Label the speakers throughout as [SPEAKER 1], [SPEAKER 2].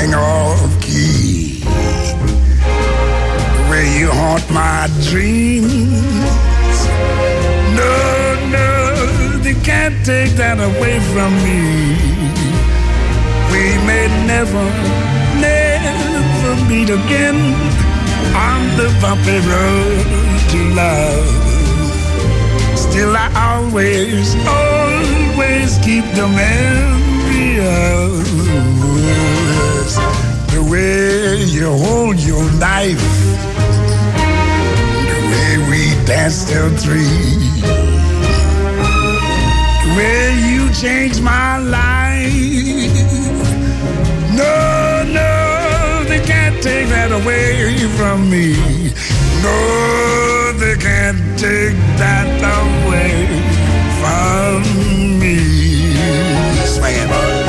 [SPEAKER 1] everything off key. The way you haunt my dreams. No, they can't take that away from me. We may never meet again on the bumpy road to love. Still I always keep the memory of the way you hold your knife, the way we danced till 3, the way you changed my life. No, they can't take that away from me. No, they can't take that away from me. Swing it, boys.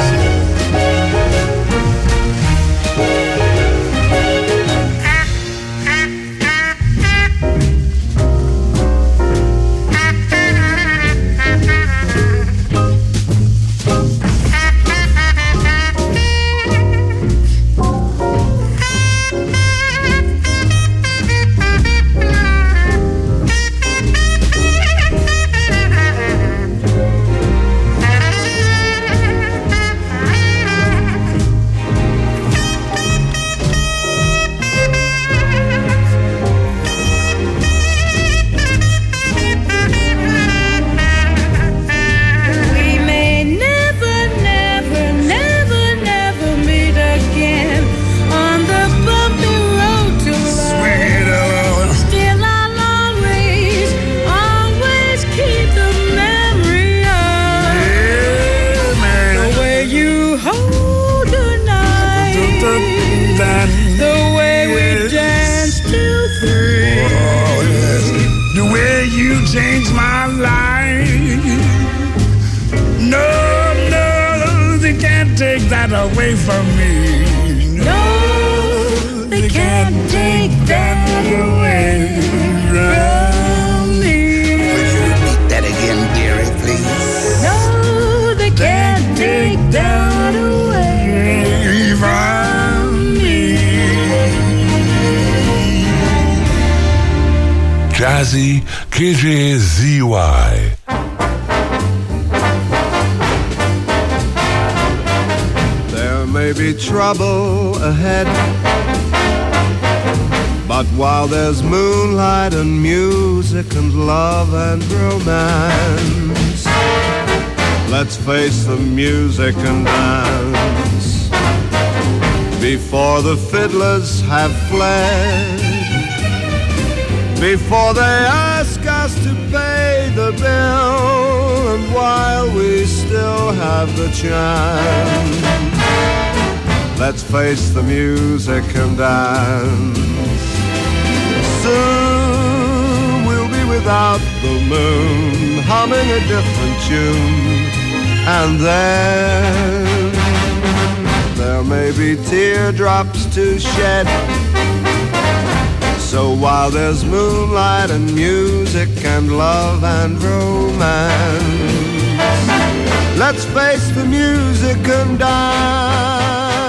[SPEAKER 1] Away from me.
[SPEAKER 2] No, they can't take that away from me.
[SPEAKER 1] Will you repeat that again, dearie, please?
[SPEAKER 2] No, they can't take that away from me.
[SPEAKER 3] Jazzy KJZY.
[SPEAKER 4] May be trouble ahead, but while there's moonlight and music and love and romance, let's face the music and dance before the fiddlers have fled, before they ask us to pay the bill, and while we still have the chance, let's face the music and dance. Soon we'll be without the moon, humming a different tune, and then there may be teardrops to shed. So while there's moonlight and music and love and romance, let's face the music and dance.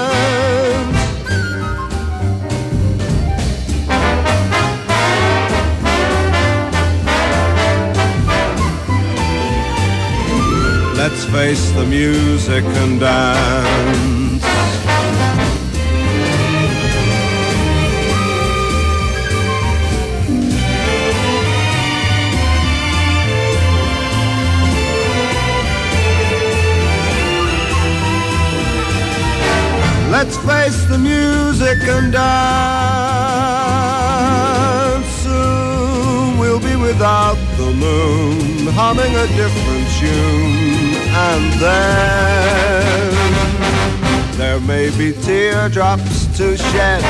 [SPEAKER 4] Let's face the music and dance. Let's face the music and dance. Soon we'll be without the moon, humming a different tune, and then there may be teardrops to shed.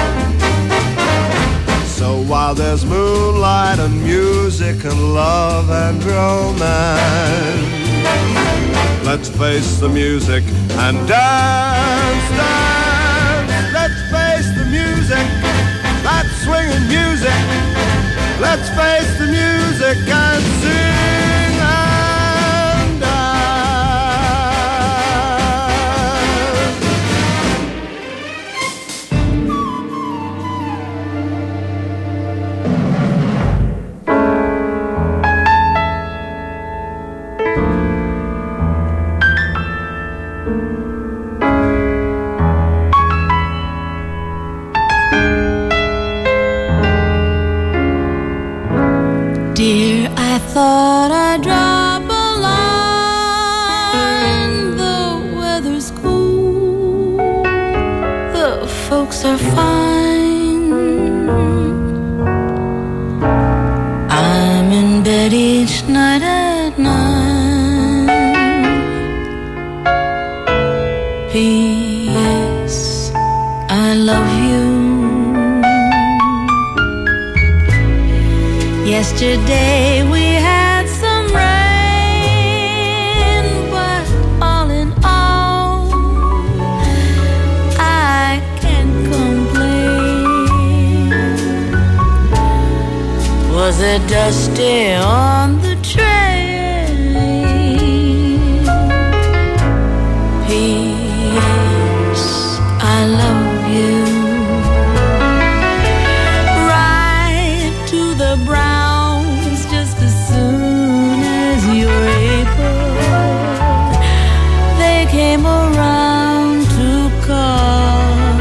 [SPEAKER 4] So while there's moonlight and music and love and romance, let's face the music and dance, dance. Let's face the music, that swinging music. Let's face the music and sing and dance.
[SPEAKER 2] folks are fine. I'm in bed each night at 9. P.S. I love you. Yesterday we had some rain, but all in all, I can't complain. Was it dusty on the train? P.S. I love you. Ride to the Browns just as soon as you're able. They came around to call.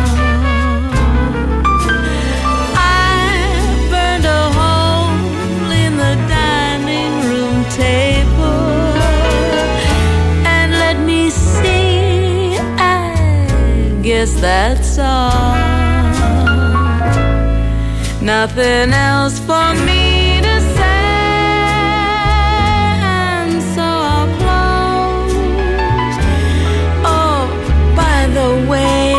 [SPEAKER 2] I burned a hole in the dining room table, and let me see, I guess that's all. Nothing else for me to say, and so I'll close. Oh, by the way,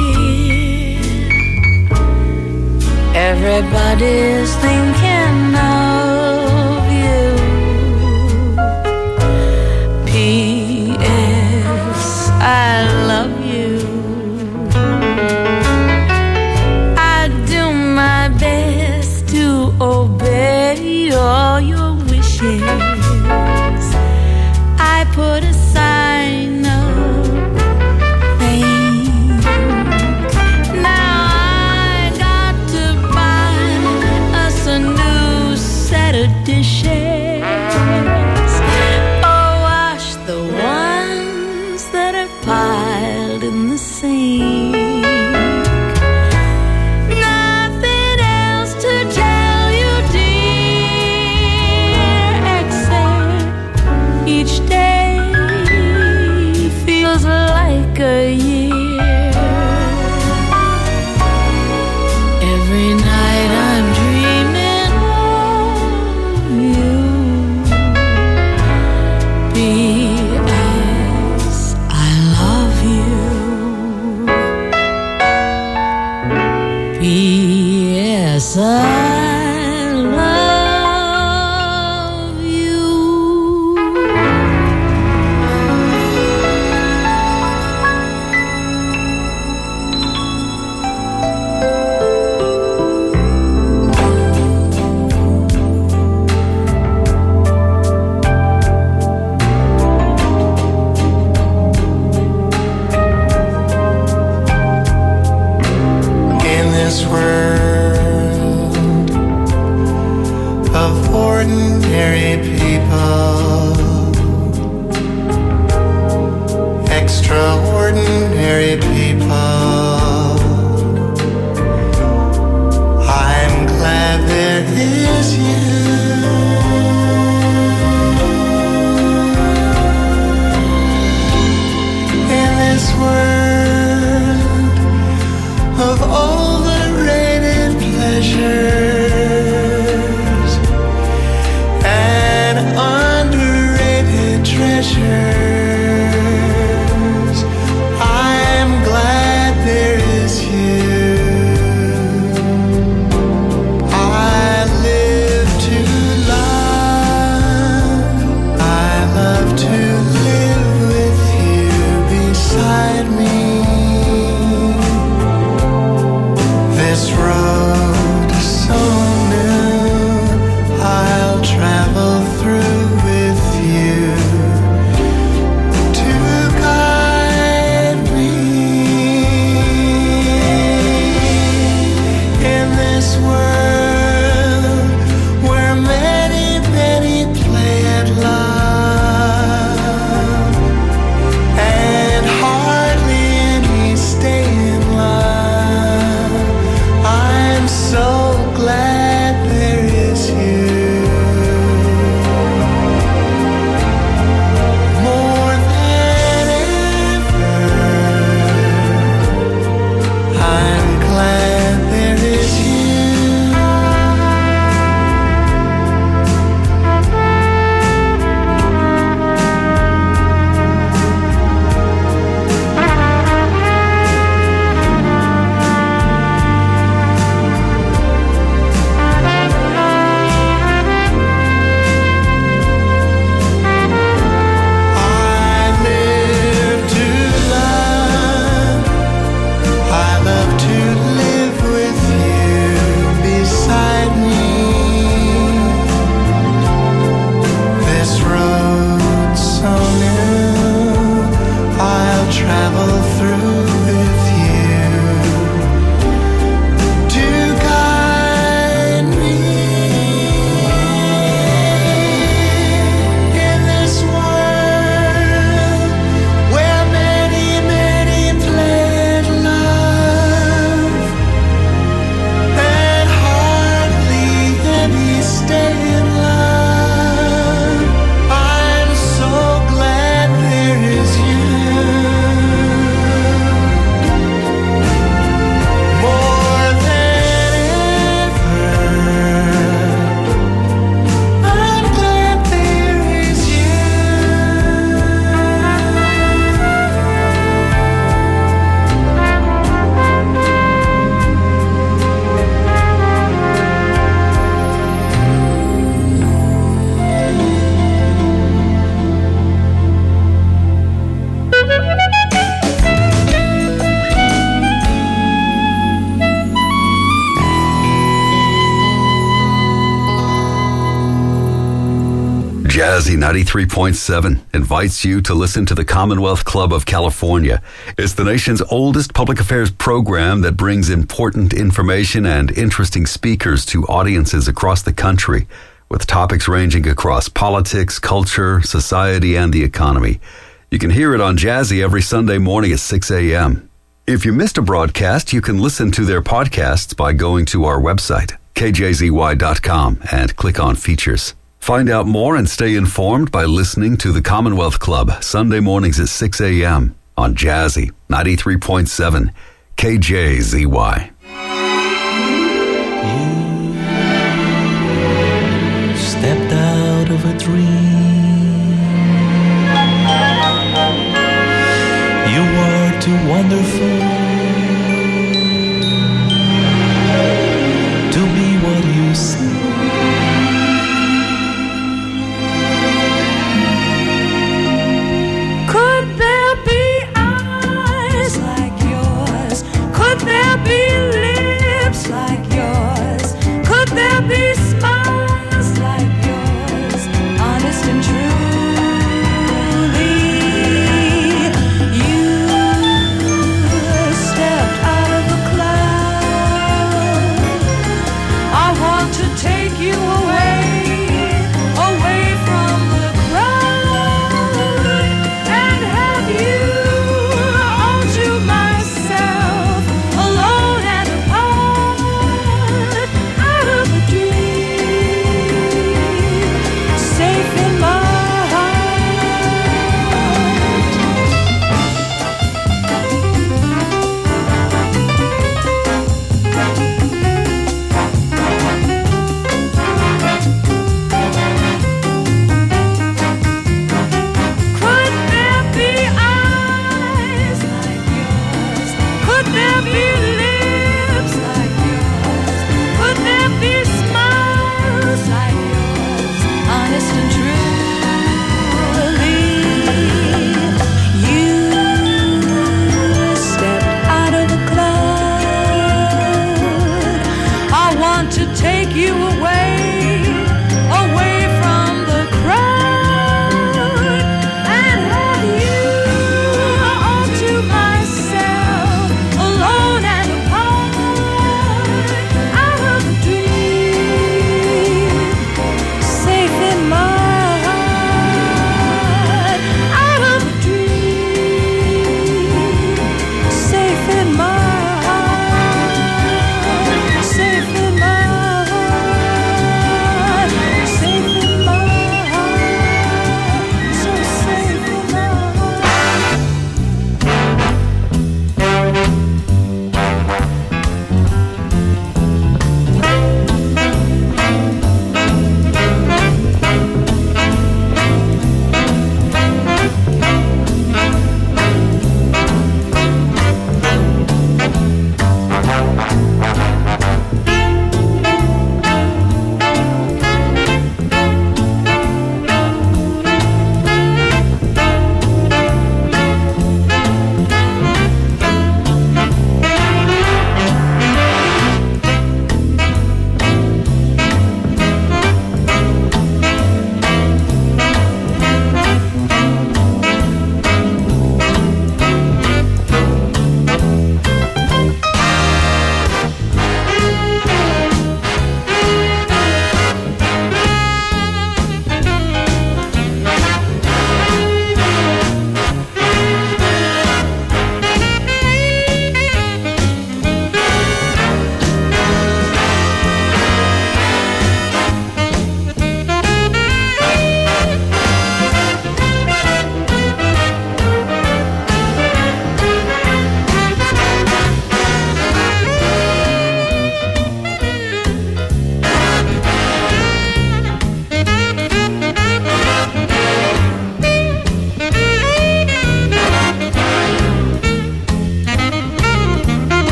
[SPEAKER 2] everybody's thinking of you. P.S. I love you. I do my best to obey all your wishes. I put a sign up, think. Now I got to buy us a new set of dishes. Oh, wash the ones that are piled in the sink. Nothing else to tell you, dear, except each day feels like a year. Every night I'm dreaming of you. P.S. I love you. P.S. I love you.
[SPEAKER 3] In this world of ordinary people, extraordinary people, I'm glad there is you. In this world of all the rain
[SPEAKER 5] Jazzy 93.7 invites you to listen to the Commonwealth Club of California. It's the nation's oldest public affairs program that brings important information and interesting speakers to audiences across the country, with topics ranging across politics, culture, society, and the economy. You can hear it on Jazzy every Sunday morning at 6 a.m. If you missed a broadcast, you can listen to their podcasts by going to our website, kjzy.com, and click on Features. Find out more and stay informed by listening to the Commonwealth Club Sunday mornings at 6 a.m. on Jazzy 93.7 KJZY.
[SPEAKER 6] You stepped out of a dream. You were too wonderful to be what you say.
[SPEAKER 2] Could there be eyes like yours? Could there be lips like yours? Could there be smiles like yours? Honest and truly, you stepped out of the cloud. I want to take you away, away from the crowd, and have you all to myself, alone and apart, out of a dream, safe in my Could there be eyes like yours? Could there be lips like yours? Could there be smiles like yours? Honest and truly, you stepped out of the cloud. I want to take you away, away from the crowd, and have you all to myself, alone and apart, out of a dream, safe in my heart, out of a dream, safe in my heart, safe in my heart.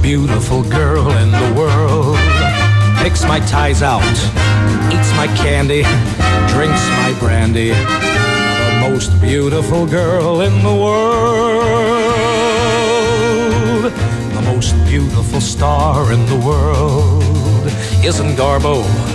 [SPEAKER 7] beautiful girl in the world. Picks my ties out, eats my candy, drinks my brandy. The most beautiful girl in the world. The most beautiful star in the world. Isn't Garbo